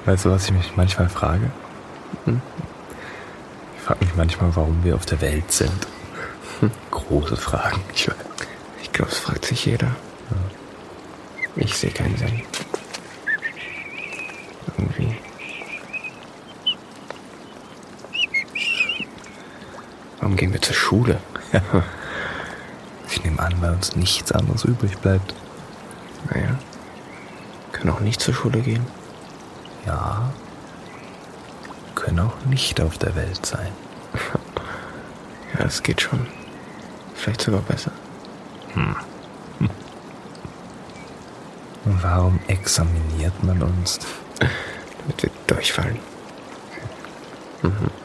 Weißt du, was ich mich manchmal frage? Hm? Ich frage mich manchmal, warum wir auf der Welt sind. Große Fragen. Ich glaube, es fragt sich jeder. Ich sehe keinen Sinn. Irgendwie. Warum gehen wir zur Schule? Ich nehme an, weil uns nichts anderes übrig bleibt. Naja. Können auch nicht zur Schule gehen. Ja. Können auch nicht auf der Welt sein. Ja, das geht schon. Vielleicht sogar besser. Und warum examiniert man uns? Damit wir durchfallen. Mhm.